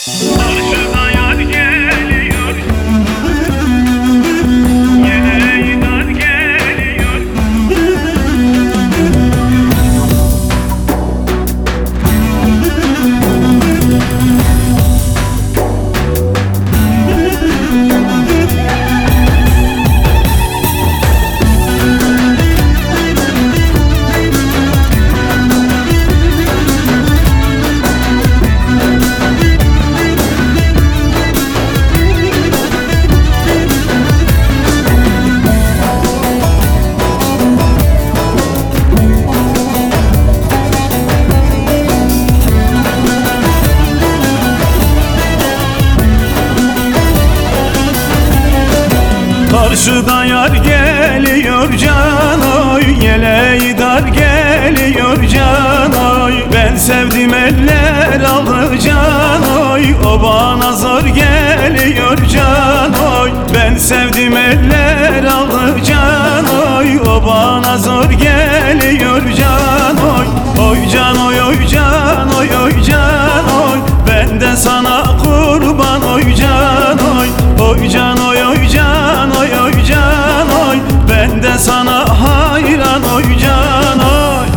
Karşıda yar geliyor, yeleği dar geliyor. Karşıda yar geliyor canoy, yeleği dar geliyor canoy. Ben sevdim eller aldı canoy, o bana zor geliyor canoy. Ben sevdim eller aldı canoy, o bana zor geliyor canoy. Oy canoy, oy canoy, oy canoy.